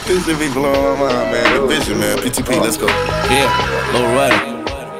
This shit be blowing my mind, man. The vision, man. PTP, let's go. Yeah, Low Rider.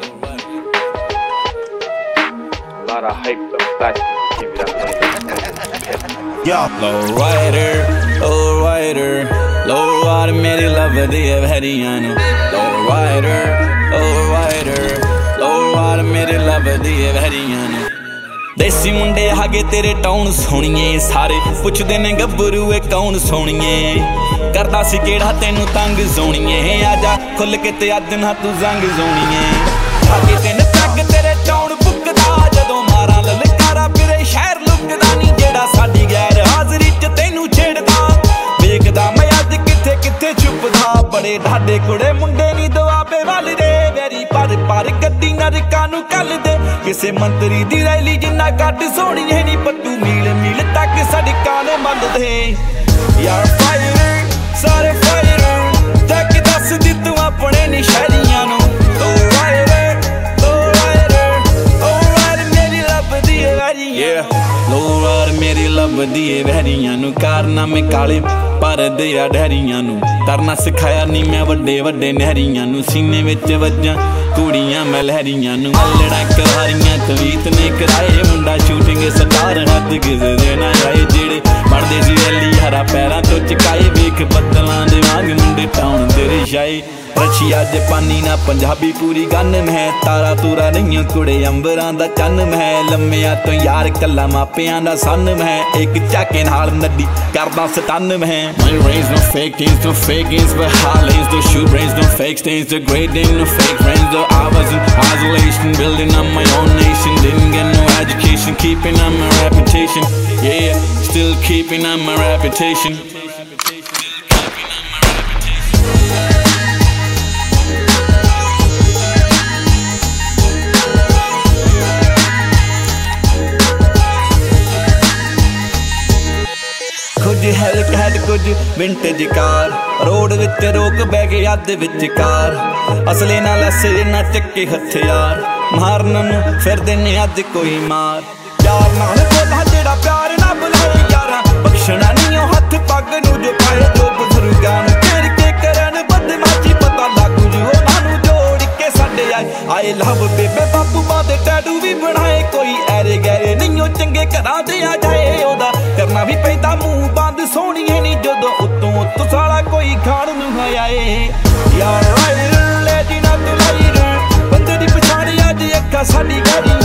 A lot of hype up back. Give it up. Yeah. Low Rider, Low Rider, Low Rider मेरी लवदी है भरियां नू Low Rider, Low Rider, Low Rider मेरी लवदी है भरियां नू देसी मुंडे हागे तेरे टाउन सोनिए सारे पुछदे ने गब्बरू ए कौन सोनिए करदा सी केड़ा तेनू तंग जोनिए आजा खुल के ते अज ना तू जंग जोनिए हागे तेन तक तेरे टाउन बुकदा जदों मारा ललकारा फिरे शहर लुकदा नी जेड़ा साडी गैर हाजरी च तेनू छेड़दा वेखदा मैं अज किथे किथे चुपदा बड़े ढाडे कुड़े मुंडे नी दुआबे वाल दे वेरी पर पर गड्डी नरकां नू कल दे किसे मंत्री दी रैली जिन्ना घट सोहणी है नी पत्तू मील मील तक सड़कां ने मल दे यार फायर सारे फायर तक दस दी तू अपने नी शहरियां नू Low Rider मेरी लभदी है वैरियां Low Rider मेरी लभदी है वैरियां नू कारनामे काले परदे आ डहरियां नू तरना सिखाया नी मैं वड्डे वड्डे नहरियां नू सीने विच वज्जां कुड़ियां मैं लहरियां नू लड़ा करारियां तवीत ने कराए मुंडा शूटिंग स्टार हद गिजदे ना आए जेड़े पढ़दे सी अली हरा पैरां तो चकाए वेख बदलां दे वांग मुंडे टाउन दे रिशाए रशिया जापानी ना पंजाबी पूरी गन मैं तारा तूरा नहीं कुड़े अंबरां दा चन्न मैं लम्मिया तो यार कला मापियां दा सन मैं एक झाके नाल नड्डी करदा स्टन मैं My brains no fake things, no fake games but Harleys, no shoe brains, no fake stains, the great thing, no fake friends, though I was in isolation, building up my own nation, didn't get no education, keeping up my reputation, yeah, still keeping up my reputation. कुछ Hellcat कुछ vintage car road विच रोक बह गए अद विचकार असले ना लसे ना चक्के हथियार मारन नू फिरदे ने अज कोई मार प्यार नाल बोला जेड़ा प्यार ना बुलाए यारा बख्शना नहीं ओ हथ पग नू जो पाए जो बुजुर्गां नू घेर के करन बदमाशी पता लागू जो उन्हां नू जोड़ के साडे आए लव बेबे बापू बादे टैटू भी बनाए कोई ऐरे गैरे नहीं ओ चंगे घरां दे आ जाए ओदा करना भी पैदा मुंह बंद सोहणी है नी जदों उत्तों उत्तों साला कोई खाण नू आए यार राइडर ले जी ना तू लाइडर बंदे दी पछाण अज अक्खां साडी गैरी